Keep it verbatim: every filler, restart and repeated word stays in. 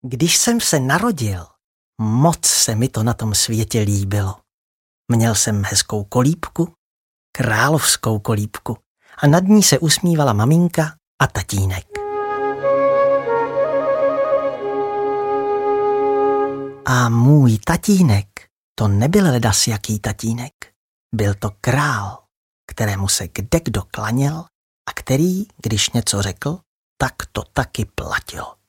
Když jsem se narodil, moc se mi to na tom světě líbilo. Měl jsem hezkou kolíbku, královskou kolíbku, a nad ní se usmívala maminka a tatínek. A můj tatínek, to nebyl ledas jaký tatínek. Byl to král, kterému se kdekdo klaněl a který, když něco řekl, tak to taky platilo.